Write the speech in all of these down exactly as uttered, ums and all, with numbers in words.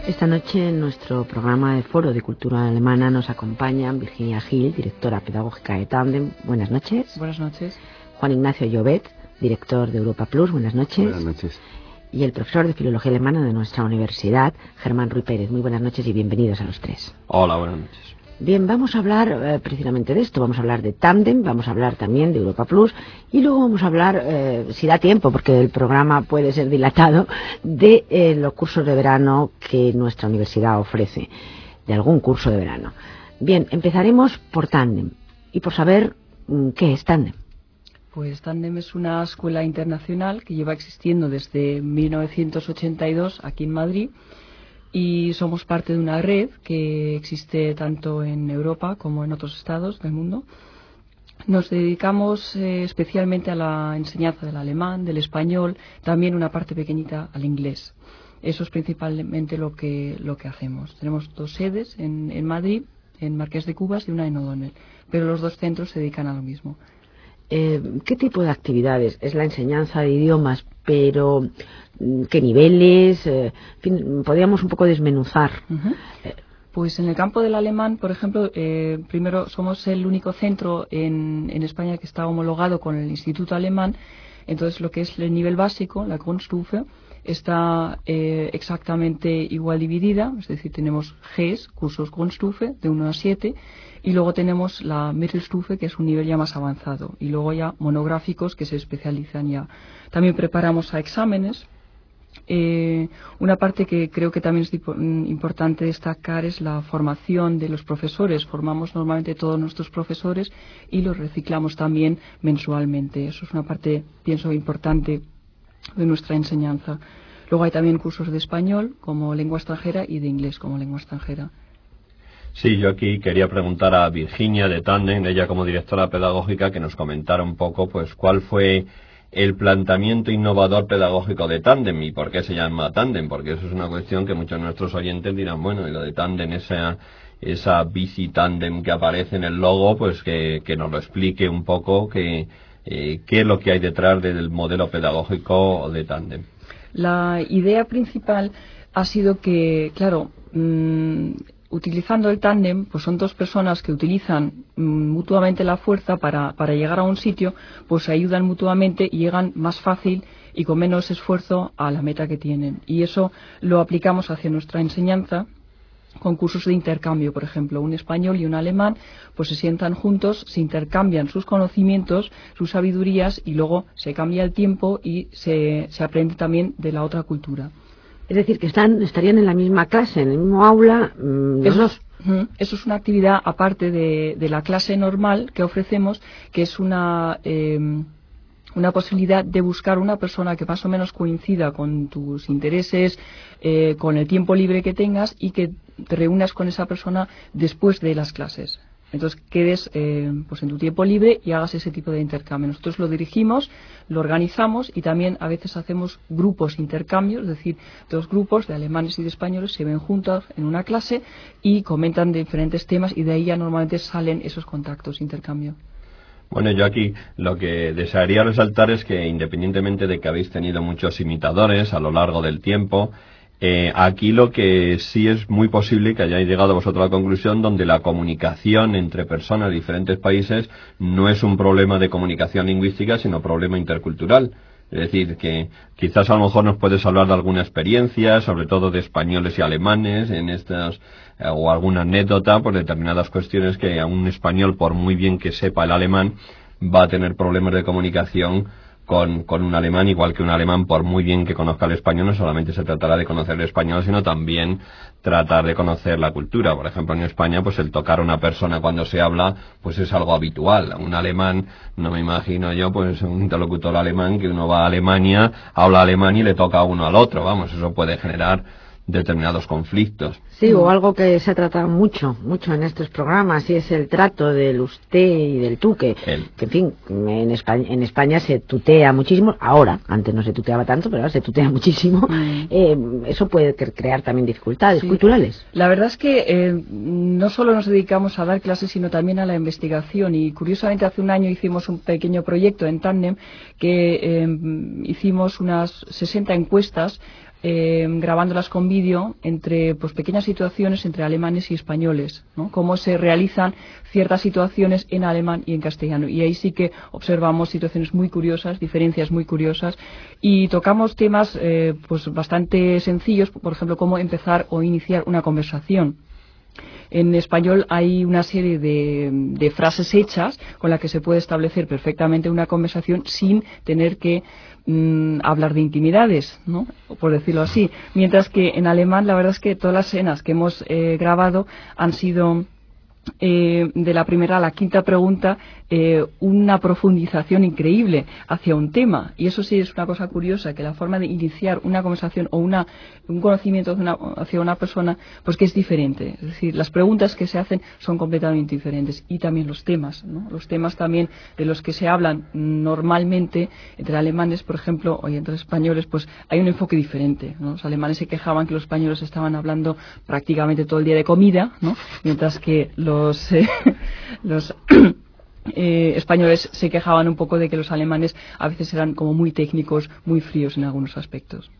Esta noche en nuestro programa de Foro de Cultura Alemana nos acompañan Virginia Gil, directora pedagógica de Tandem. Buenas noches. Buenas noches. Juan Ignacio Llobet, director de Europa Plus. Buenas noches. Buenas noches. Y el profesor de Filología Alemana de nuestra universidad, Germán Ruy Pérez. Muy buenas noches y bienvenidos a los tres. Hola, buenas noches. Bien, vamos a hablar eh, precisamente de esto. Vamos a hablar de Tandem, vamos a hablar también de Europa Plus y luego vamos a hablar, eh, si da tiempo, porque el programa puede ser dilatado, de eh, los cursos de verano que nuestra universidad ofrece, de algún curso de verano. Bien, empezaremos por Tandem y por saber mm, qué es Tandem. Pues Tandem es una escuela internacional que lleva existiendo desde mil novecientos ochenta y dos aquí en Madrid. Y somos parte de una red que existe tanto en Europa como en otros estados del mundo. Nos dedicamos eh, especialmente a la enseñanza del alemán, del español, también una parte pequeñita al inglés. Eso es principalmente lo que, lo que hacemos. Tenemos dos sedes en, en Madrid, en Marqués de Cubas y una en O'Donnell, pero los dos centros se dedican a lo mismo. Eh, ¿Qué tipo de actividades? Es la enseñanza de idiomas, pero ¿qué niveles? Eh, en fin, podríamos un poco desmenuzar. Uh-huh. Pues en el campo del alemán, por ejemplo, eh, primero somos el único centro en, en España que está homologado con el Instituto Alemán. Entonces, lo que es el nivel básico, la Grundstufe, está eh, exactamente igual dividida, es decir, tenemos Gs, cursos Grundstufe, de uno a siete, y luego tenemos la Mittelstufe, que es un nivel ya más avanzado, y luego ya monográficos que se especializan ya. También preparamos a exámenes. Eh, una parte que creo que también es importante destacar es la formación de los profesores. Formamos normalmente todos nuestros profesores y los reciclamos también mensualmente. Eso es una parte, pienso, importante de nuestra enseñanza. Luego hay también cursos de español como lengua extranjera y de inglés como lengua extranjera. Sí, yo aquí quería preguntar a Virginia de Tandem, ella como directora pedagógica, que nos comentara un poco pues cuál fue el planteamiento innovador pedagógico de Tandem y por qué se llama Tandem, porque eso es una cuestión que muchos de nuestros oyentes dirán, bueno, y lo de Tandem, esa, esa bici Tandem que aparece en el logo, pues que, que nos lo explique un poco, que, eh, qué es lo que hay detrás del modelo pedagógico de Tandem. La idea principal ha sido que, claro, mmm, utilizando el tándem, pues son dos personas que utilizan mm, mutuamente la fuerza para, para llegar a un sitio, pues se ayudan mutuamente y llegan más fácil y con menos esfuerzo a la meta que tienen. Y eso lo aplicamos hacia nuestra enseñanza con cursos de intercambio, por ejemplo, un español y un alemán, pues se sientan juntos, se intercambian sus conocimientos, sus sabidurías y luego se cambia el tiempo y se, se aprende también de la otra cultura. Es decir, que están estarían en la misma clase, en el mismo aula, mmm, los eso, dos. Es, eso es una actividad aparte de, de la clase normal que ofrecemos, que es una, eh, una posibilidad de buscar una persona que más o menos coincida con tus intereses, eh, con el tiempo libre que tengas y que te reúnas con esa persona después de las clases. Entonces quedes eh, pues en tu tiempo libre y hagas ese tipo de intercambio. Nosotros lo dirigimos, lo organizamos y también a veces hacemos grupos intercambios, es decir, dos grupos de alemanes y de españoles se ven juntos en una clase y comentan de diferentes temas y de ahí ya normalmente salen esos contactos, intercambio. Bueno, yo aquí lo que desearía resaltar es que independientemente de que habéis tenido muchos imitadores a lo largo del tiempo, Eh, aquí lo que sí es muy posible que hayáis llegado vosotros a la conclusión donde la comunicación entre personas de diferentes países no es un problema de comunicación lingüística, sino problema intercultural. Es decir, que quizás a lo mejor nos puedes hablar de alguna experiencia, sobre todo de españoles y alemanes, en estas, eh, o alguna anécdota por determinadas cuestiones que a un español, por muy bien que sepa el alemán, va a tener problemas de comunicación Con, con un alemán, igual que un alemán, por muy bien que conozca el español, no solamente se tratará de conocer el español, sino también tratar de conocer la cultura. Por ejemplo, en España, pues el tocar a una persona cuando se habla, pues es algo habitual. Un alemán, no me imagino yo, pues un interlocutor alemán, que uno va a Alemania, habla alemán y le toca a uno al otro. Vamos, eso puede generar determinados conflictos. Sí, o algo que se ha tratado mucho, mucho en estos programas, y es el trato del usted y del tú, que, El. que en fin, en España, en España se tutea muchísimo, ahora, antes no se tuteaba tanto, pero ahora se tutea muchísimo, mm. eh, eso puede crear también dificultades sí. culturales. La verdad es que eh, no solo nos dedicamos a dar clases, sino también a la investigación, y curiosamente hace un año hicimos un pequeño proyecto en Tandem, que eh, hicimos unas sesenta encuestas eh, grabándolas con vídeo entre pues pequeñas situaciones entre alemanes y españoles, ¿no? Cómo se realizan ciertas situaciones en alemán y en castellano, y ahí sí que observamos situaciones muy curiosas, diferencias muy curiosas, y tocamos temas eh, pues bastante sencillos, por ejemplo, cómo empezar o iniciar una conversación. En español hay una serie de, de frases hechas con las que se puede establecer perfectamente una conversación sin tener que mmm, hablar de intimidades, ¿no? Por decirlo así. Mientras que en alemán la verdad es que todas las escenas que hemos eh, grabado han sido eh, de la primera a la quinta pregunta eh, una profundización increíble hacia un tema, y eso sí es una cosa curiosa, que la forma de iniciar una conversación o una, un conocimiento hacia una, hacia una persona pues que es diferente, es decir, las preguntas que se hacen son completamente diferentes, y también los temas, ¿no? Los temas también de los que se hablan normalmente entre alemanes, por ejemplo, y entre españoles, pues hay un enfoque diferente, ¿no? Los alemanes se quejaban que los españoles estaban hablando prácticamente todo el día de comida, ¿no? Mientras que los eh, los Eh, españoles se quejaban un poco de que los alemanes a veces eran como muy técnicos, muy fríos en algunos aspectos.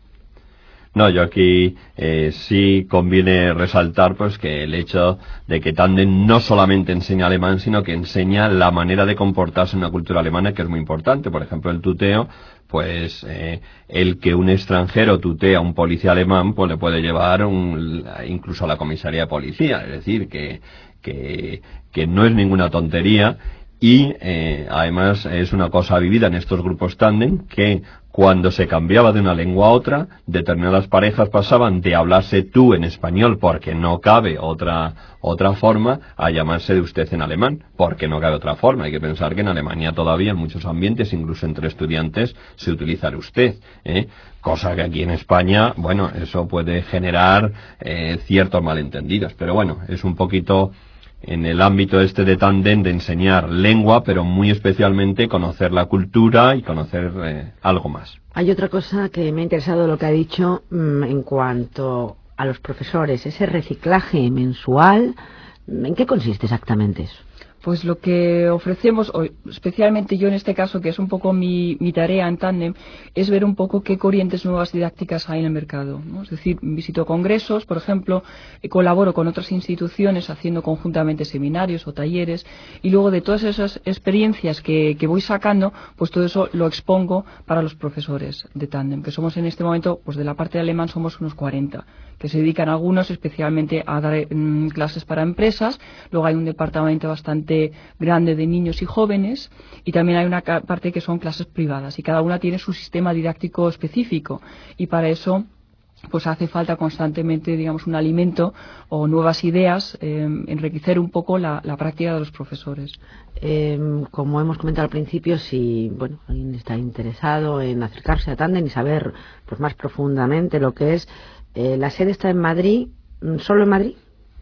No, yo aquí eh, sí conviene resaltar pues que el hecho de que Tandem no solamente enseña alemán, sino que enseña la manera de comportarse en una cultura alemana, que es muy importante. Por ejemplo, el tuteo, pues eh, el que un extranjero tutee a un policía alemán, pues le puede llevar un, incluso a la comisaría de policía. Es decir, que, que, que no es ninguna tontería. Y eh, además es una cosa vivida en estos grupos tándem, que cuando se cambiaba de una lengua a otra, determinadas parejas pasaban de hablarse tú en español porque no cabe otra otra forma, a llamarse de usted en alemán porque no cabe otra forma. Hay que pensar que en Alemania todavía en muchos ambientes, incluso entre estudiantes, se utiliza el usted, ¿eh? Cosa que aquí en España, bueno, eso puede generar eh, ciertos malentendidos, pero bueno, es un poquito en el ámbito este de Tandem de enseñar lengua, pero muy especialmente conocer la cultura y conocer eh, algo más. Hay otra cosa que me ha interesado lo que ha dicho mmm, en cuanto a los profesores, ese reciclaje mensual, ¿en qué consiste exactamente eso? Pues lo que ofrecemos, especialmente yo en este caso, que es un poco mi, mi tarea en Tandem, es ver un poco qué corrientes nuevas didácticas hay en el mercado, ¿no? Es decir, visito congresos, por ejemplo, colaboro con otras instituciones haciendo conjuntamente seminarios o talleres, y luego de todas esas experiencias que, que voy sacando, pues todo eso lo expongo para los profesores de Tandem, que somos en este momento, pues de la parte de alemán somos unos cuarenta, que se dedican algunos especialmente a dar mmm, clases para empresas. Luego hay un departamento bastante grande de niños y jóvenes, y también hay una parte que son clases privadas, y cada una tiene su sistema didáctico específico, y para eso pues hace falta constantemente, digamos, un alimento o nuevas ideas, eh, enriquecer un poco la, la práctica de los profesores. Eh, como hemos comentado al principio, si bueno alguien está interesado en acercarse a Tandem y saber pues más profundamente lo que es, eh, la sede está en Madrid, ¿solo en Madrid?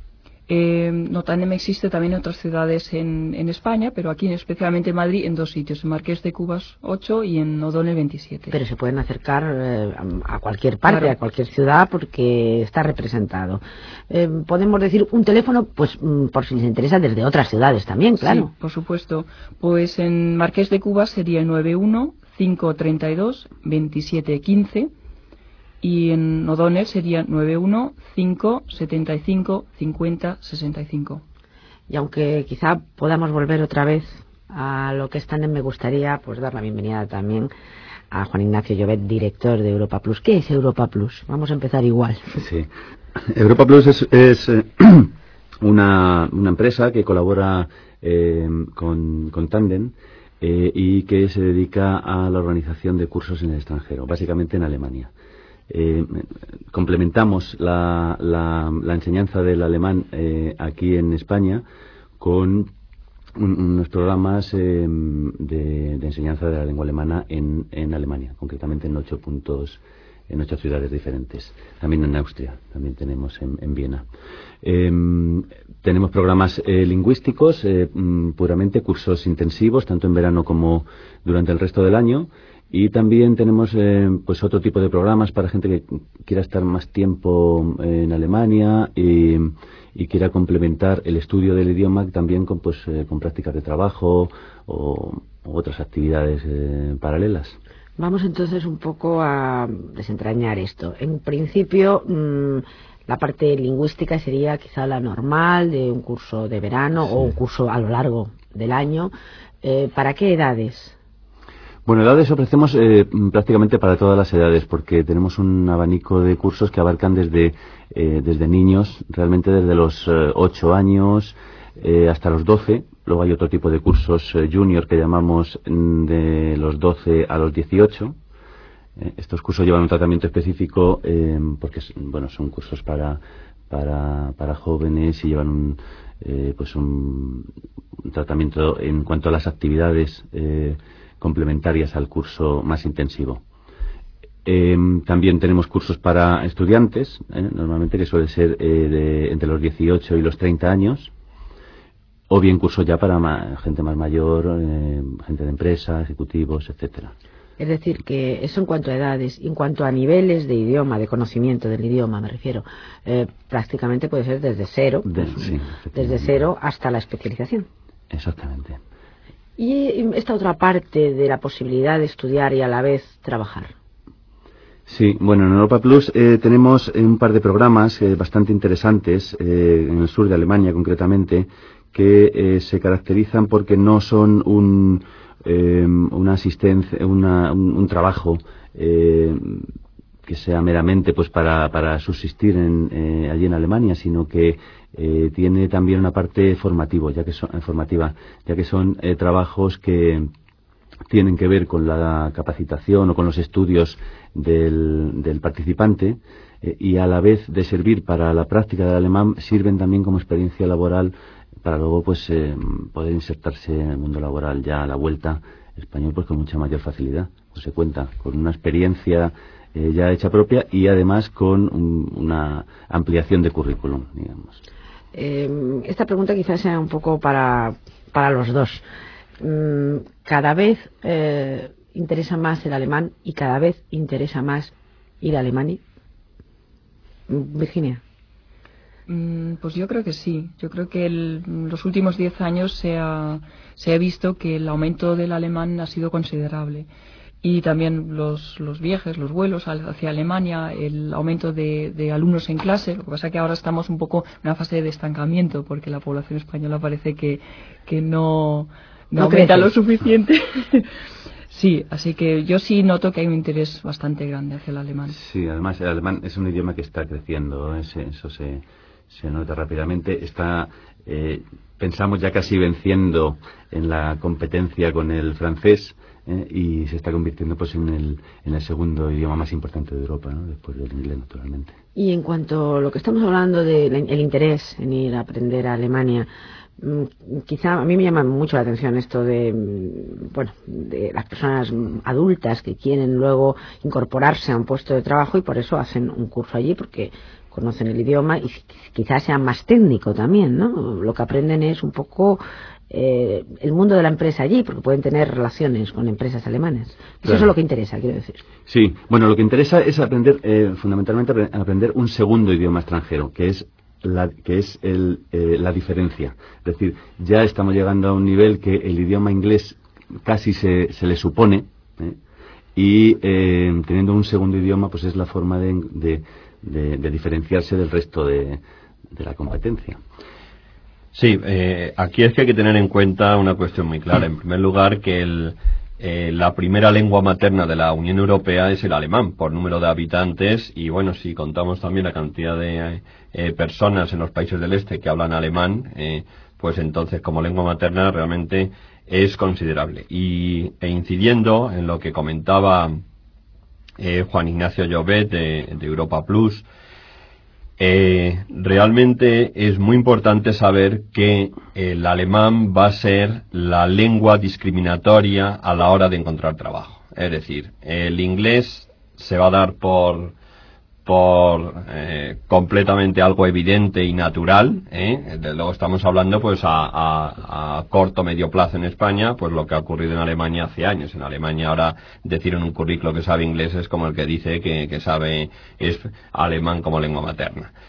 Eh, no, Tandem existe también en otras ciudades en, en España, pero aquí, especialmente en Madrid, en dos sitios, en Marqués de Cubas ocho y en O'Donnell veintisiete. Pero se pueden acercar eh, a cualquier parte, claro, a cualquier ciudad, porque está representado. Eh, podemos decir un teléfono, pues por si les interesa, desde otras ciudades también, claro. Sí, por supuesto. Pues en Marqués de Cubas sería el nueve uno cinco tres dos veintisiete quince. Y en O'Donnell sería nueve uno cinco setenta y cinco cincuenta sesenta y cinco. Y aunque quizá podamos volver otra vez a lo que es Tandem, me gustaría pues dar la bienvenida también a Juan Ignacio Llobet, director de Europa Plus. ¿Qué es Europa Plus? Vamos a empezar igual. Sí, Europa Plus es, es eh, una, una empresa que colabora eh, con, con Tandem eh, y que se dedica a la organización de cursos en el extranjero, básicamente en Alemania. Eh, complementamos la, la, la enseñanza del alemán eh, aquí en España con un, unos programas eh, de, de enseñanza de la lengua alemana en, en Alemania, concretamente en ocho puntos, en ocho ciudades diferentes. También en Austria, también tenemos en, en Viena. Eh, tenemos programas eh, lingüísticos, eh, puramente cursos intensivos, tanto en verano como durante el resto del año. Y también tenemos eh, pues otro tipo de programas para gente que quiera estar más tiempo en Alemania y, y quiera complementar el estudio del idioma también con pues eh, con prácticas de trabajo o, o otras actividades eh, paralelas. Vamos entonces un poco a desentrañar esto. En principio, mmm, la parte lingüística sería quizá la normal de un curso de verano sí. o un curso a lo largo del año. Eh, ¿Para qué edades? Bueno, edades ofrecemos eh, prácticamente para todas las edades, porque tenemos un abanico de cursos que abarcan desde, eh, desde niños, realmente desde los eh, ocho años eh, hasta los doce. Luego hay otro tipo de cursos eh, junior que llamamos de los doce a los dieciocho. Eh, estos cursos llevan un tratamiento específico eh, porque bueno, son cursos para, para, para jóvenes y llevan un, eh, pues un, un tratamiento en cuanto a las actividades eh, complementarias al curso más intensivo. Eh, también tenemos cursos para estudiantes, eh, normalmente que suele ser eh, de, entre los dieciocho y los treinta años. O bien cursos ya para ma gente más mayor, eh, gente de empresa, ejecutivos, etcétera. Es decir, que eso en cuanto a edades, en cuanto a niveles de idioma, de conocimiento del idioma, me refiero, eh, prácticamente puede ser desde cero, de, pues, sí, desde cero hasta la especialización. Exactamente. Y esta otra parte de la posibilidad de estudiar y a la vez trabajar. Sí, bueno, en Europa Plus eh, tenemos un par de programas eh, bastante interesantes, eh, en el sur de Alemania concretamente, que eh, se caracterizan porque no son un, eh, una asistencia, una, un, un trabajo eh, que sea meramente pues para, para subsistir en, eh, allí en Alemania, sino que eh, tiene también una parte formativo, ya que son, formativa, ya que son eh, trabajos que tienen que ver con la capacitación o con los estudios del, del participante eh, y a la vez de servir para la práctica del alemán, sirven también como experiencia laboral para luego pues eh, poder insertarse en el mundo laboral ya a la vuelta español pues con mucha mayor facilidad. Pues se cuenta con una experiencia eh, ya hecha propia y además con un, una ampliación de currículum, digamos. Eh, esta pregunta quizás sea un poco para, para los dos. Mm, cada vez eh, interesa más el alemán y cada vez interesa más ir a Alemania. Virginia. Pues yo creo que sí. Yo creo que en los últimos diez años se ha, se ha visto que el aumento del alemán ha sido considerable. Y también los, los viajes, los vuelos hacia Alemania, el aumento de, de alumnos en clase. Lo que pasa es que ahora estamos un poco en una fase de estancamiento porque la población española parece que, que no, no, no aumenta crece lo suficiente. Sí, así que yo sí noto que hay un interés bastante grande hacia el alemán. Sí, además el alemán es un idioma que está creciendo, eso, eso se... se nota rápidamente, está eh, pensamos ya casi venciendo en la competencia con el francés eh, y se está convirtiendo pues en el, en el segundo idioma más importante de Europa, ¿no? Después del inglés, naturalmente. Y en cuanto a lo que estamos hablando del interés en ir a aprender a Alemania, quizá a mí me llama mucho la atención esto de, bueno, de las personas adultas que quieren luego incorporarse a un puesto de trabajo y por eso hacen un curso allí porque conocen el idioma y quizás sea más técnico también, ¿no? Lo que aprenden es un poco eh, el mundo de la empresa allí, porque pueden tener relaciones con empresas alemanas. Claro. Eso es lo que interesa, quiero decir. Sí, bueno, lo que interesa es aprender, eh, fundamentalmente aprender un segundo idioma extranjero, que es la, que es el, eh, la diferencia. Es decir, ya estamos llegando a un nivel que el idioma inglés casi se, se le supone, ¿eh? y eh, teniendo un segundo idioma, pues es la forma de... de De, de diferenciarse del resto de, de la competencia. Sí, eh, aquí es que hay que tener en cuenta una cuestión muy clara. En primer lugar, que el, eh, la primera lengua materna de la Unión Europea es el alemán, por número de habitantes, y bueno, si contamos también la cantidad de eh, personas en los países del este que hablan alemán, eh, pues entonces como lengua materna realmente es considerable. Y e incidiendo en lo que comentaba Eh, Juan Ignacio Llobet de, de Europa Plus, eh, realmente es muy importante saber que el alemán va a ser la lengua discriminatoria a la hora de encontrar trabajo. Es decir, el inglés se va a dar por por eh, completamente algo evidente y natural, ¿eh? De luego estamos hablando pues a, a, a corto medio plazo en España, pues lo que ha ocurrido en Alemania hace años. En Alemania ahora decir en un currículo que sabe inglés es como el que dice que, que sabe es alemán como lengua materna.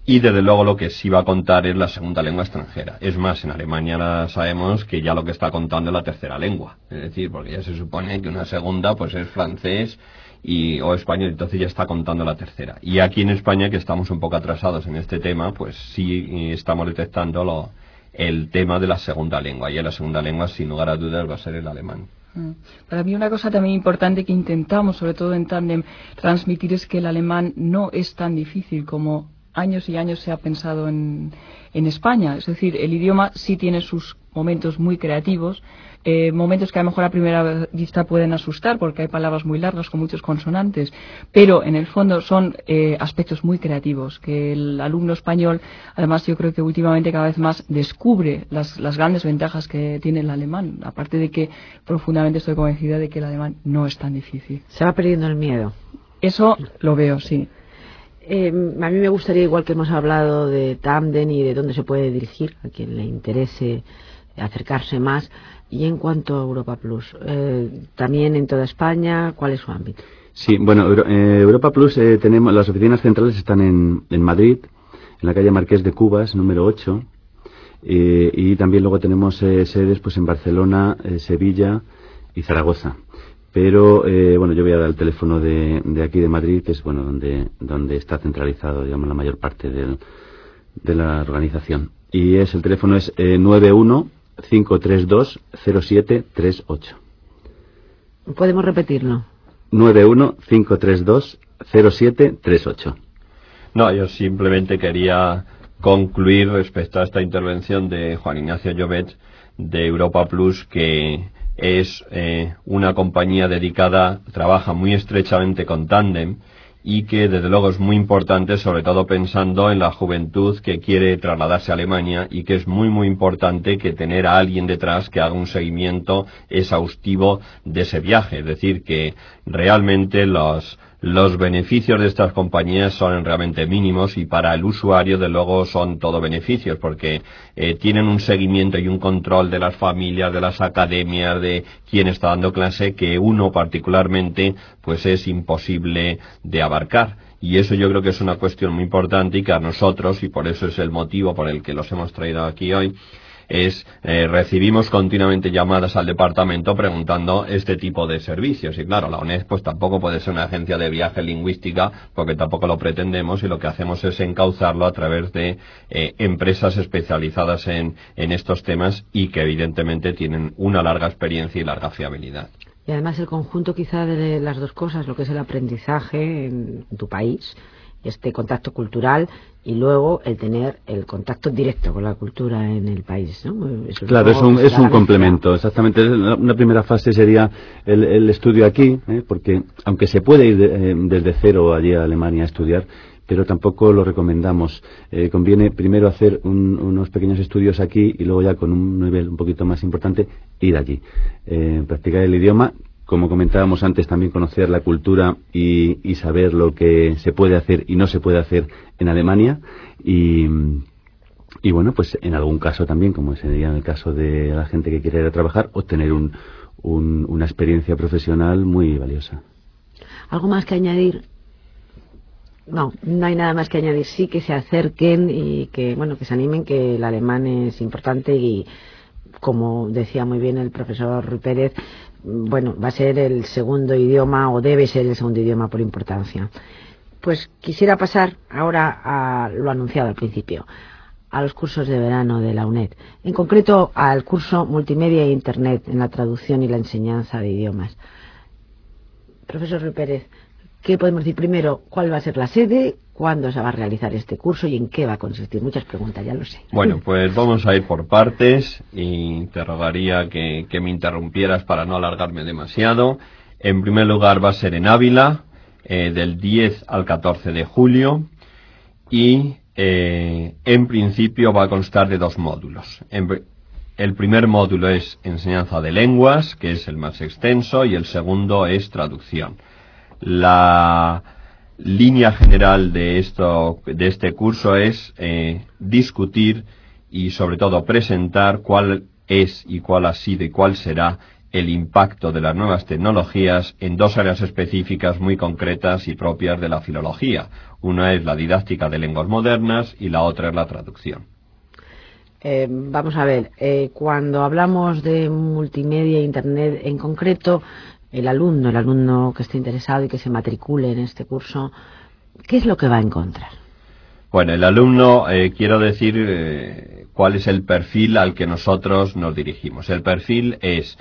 Y desde luego lo que sí va a contar es la segunda lengua extranjera. Es más, en Alemania sabemos que ya lo que está contando es la tercera lengua. Es decir, porque ya se supone que una segunda pues es francés y o español, entonces ya está contando la tercera. Y aquí en España, que estamos un poco atrasados en este tema, pues sí estamos detectando lo, el tema de la segunda lengua. Y la segunda lengua, sin lugar a dudas, va a ser el alemán. Para mí una cosa también importante que intentamos, sobre todo en Tandem, transmitir es que el alemán no es tan difícil como años y años se ha pensado en, en España. Es decir, el idioma sí tiene sus momentos muy creativos, eh, momentos que a lo mejor a primera vista pueden asustar porque hay palabras muy largas con muchos consonantes, pero en el fondo son eh, aspectos muy creativos que el alumno español, además yo creo que últimamente cada vez más descubre las, las grandes ventajas que tiene el alemán, aparte de que profundamente estoy convencida de que el alemán no es tan difícil. Se va perdiendo el miedo. Eso lo veo, sí. Eh, a mí me gustaría, igual que hemos hablado de Tandem y de dónde se puede dirigir a quien le interese acercarse más, y en cuanto a Europa Plus, eh, también en toda España, ¿cuál es su ámbito? Sí, bueno, Euro, eh, Europa Plus, eh, tenemos las oficinas centrales están en, en Madrid, en la calle Marqués de Cubas, número ocho, eh, y también luego tenemos eh, sedes pues en Barcelona, eh, Sevilla y Zaragoza. Pero, eh, bueno, yo voy a dar el teléfono de, de aquí de Madrid, que es, bueno, donde, donde está centralizado, digamos, la mayor parte del, de la organización. Y es, el teléfono es eh, nueve uno cinco tres dos cero siete tres ocho. ¿Podemos repetirlo? nueve uno cinco tres dos cero siete tres ocho. No, yo simplemente quería concluir respecto a esta intervención de Juan Ignacio Llobet de Europa Plus, que es eh, una compañía dedicada, trabaja muy estrechamente con Tandem y que desde luego es muy importante, sobre todo pensando en la juventud que quiere trasladarse a Alemania, y que es muy muy importante que tener a alguien detrás que haga un seguimiento exhaustivo de ese viaje. Es decir, que realmente los Los beneficios de estas compañías son realmente mínimos, y para el usuario, de luego, son todo beneficios, porque eh, tienen un seguimiento y un control de las familias, de las academias, de quién está dando clase, que uno particularmente pues es imposible de abarcar. Y eso yo creo que es una cuestión muy importante, y que a nosotros, y por eso es el motivo por el que los hemos traído aquí hoy, es eh, recibimos continuamente llamadas al departamento preguntando este tipo de servicios. Y claro, la O N E D pues tampoco puede ser una agencia de viaje lingüística, porque tampoco lo pretendemos, y lo que hacemos es encauzarlo a través de eh, empresas especializadas en, en estos temas, y que evidentemente tienen una larga experiencia y larga fiabilidad. Y además el conjunto quizá de las dos cosas, lo que es el aprendizaje en tu país, este contacto cultural, y luego el tener el contacto directo con la cultura en el país, ¿no? Eso claro, es un, es un complemento, exactamente. Una primera fase sería el, el estudio aquí, ¿eh? Porque aunque se puede ir de, eh, desde cero allí a Alemania a estudiar, pero tampoco lo recomendamos. Eh, conviene primero hacer un, unos pequeños estudios aquí, y luego ya con un nivel un poquito más importante ir allí, eh, practicar el idioma. Como comentábamos antes, también conocer la cultura y, y saber lo que se puede hacer y no se puede hacer en Alemania. Y, y bueno, pues en algún caso también, como sería en el caso de la gente que quiere ir a trabajar, obtener un, un, una experiencia profesional muy valiosa. ¿Algo más que añadir? No, no hay nada más que añadir. Sí, que se acerquen y que, bueno, que se animen, que el alemán es importante, y como decía muy bien el profesor Rui Pérez, bueno, va a ser el segundo idioma, o debe ser el segundo idioma por importancia. Pues quisiera pasar ahora a lo anunciado al principio, a los cursos de verano de la U N E D, en concreto al curso Multimedia e Internet en la traducción y la enseñanza de idiomas. Profesor Rui Pérez, ¿qué podemos decir? Primero, ¿cuál va a ser la sede? ¿Cuándo se va a realizar este curso? ¿Y en qué va a consistir? Muchas preguntas, ya lo sé. Bueno, pues vamos a ir por partes, y te rogaría que, que me interrumpieras para no alargarme demasiado. En primer lugar, va a ser en Ávila, eh, del diez al catorce de julio, y eh, en principio va a constar de dos módulos. En, el primer módulo es enseñanza de lenguas, que es el más extenso, y el segundo es traducción. La línea general de esto, de este curso, es eh, discutir y sobre todo presentar cuál es y cuál ha sido y cuál será el impacto de las nuevas tecnologías en dos áreas específicas muy concretas y propias de la filología. Una es la didáctica de lenguas modernas y la otra es la traducción. Eh, vamos a ver, eh, cuando hablamos de multimedia e Internet en concreto, el alumno, el alumno que esté interesado y que se matricule en este curso, ¿qué es lo que va a encontrar? Bueno, el alumno, eh, quiero decir eh, cuál es el perfil al que nosotros nos dirigimos. El perfil es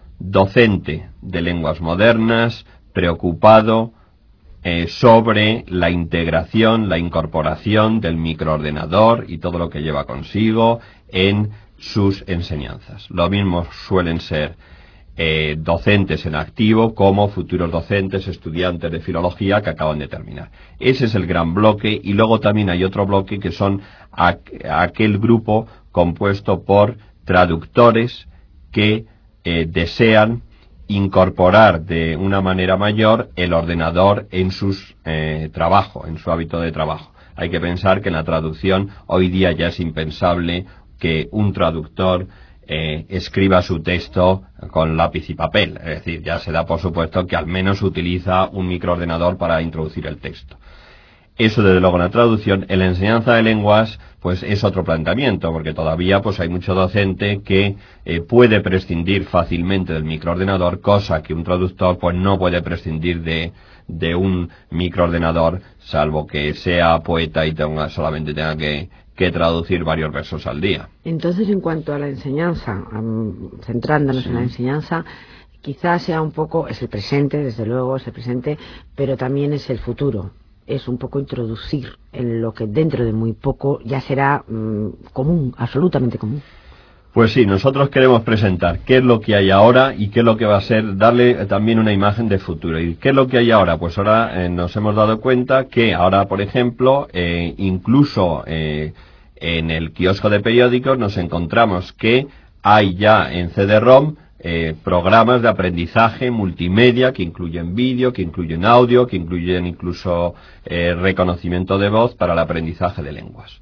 docente de lenguas modernas, preocupado eh, sobre la integración, la incorporación del microordenador y todo lo que lleva consigo en sus enseñanzas. Lo mismo suelen ser eh, docentes en activo como futuros docentes, estudiantes de filología que acaban de terminar. Ese es el gran bloque, y luego también hay otro bloque que son aqu- aquel grupo compuesto por traductores que eh, desean incorporar de una manera mayor el ordenador en sus eh, trabajo, en su hábito de trabajo. Hay que pensar que en la traducción hoy día ya es impensable que un traductor eh, escriba su texto con lápiz y papel. Es decir, ya se da por supuesto que al menos utiliza un microordenador para introducir el texto. Eso desde luego en la traducción. En la enseñanza de lenguas pues es otro planteamiento, porque todavía pues hay mucho docente que eh, puede prescindir fácilmente del microordenador, cosa que un traductor pues no puede prescindir de, de un microordenador, salvo que sea poeta y tenga, solamente tenga que, que traducir varios versos al día. Entonces, en cuanto a la enseñanza, um, centrándonos sí. en la enseñanza, quizás sea un poco, es el presente, desde luego es el presente, pero también es el futuro. Es un poco introducir en lo que dentro de muy poco ya será mmm, común, absolutamente común. Pues sí, nosotros queremos presentar qué es lo que hay ahora y qué es lo que va a ser, darle también una imagen de futuro. ¿Y qué es lo que hay ahora? Pues ahora eh, nos hemos dado cuenta que ahora, por ejemplo, eh, incluso eh, en el kiosco de periódicos nos encontramos que hay ya en C D ROM Eh, programas de aprendizaje multimedia que incluyen vídeo, que incluyen audio, que incluyen incluso eh, reconocimiento de voz para el aprendizaje de lenguas.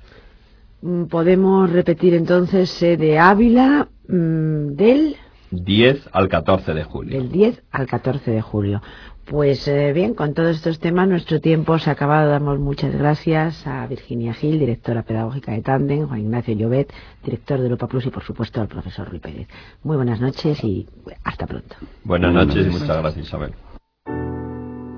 Podemos repetir entonces eh, de Ávila mmm, del diez al catorce de julio. Del diez al catorce de julio. Pues eh, bien, con todos estos temas nuestro tiempo se ha acabado. Damos muchas gracias a Virginia Gil, directora pedagógica de Tandem, Juan Ignacio Llobet, director de Europa Plus, y por supuesto al profesor Ruy Pérez. Muy buenas noches y hasta pronto. Buenas noches y muchas gracias, Isabel.